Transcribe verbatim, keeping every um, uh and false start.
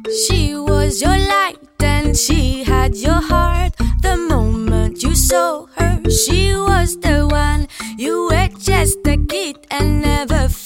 She was your light and she had your heart. The moment you saw her, she was the one. You were just a kid and never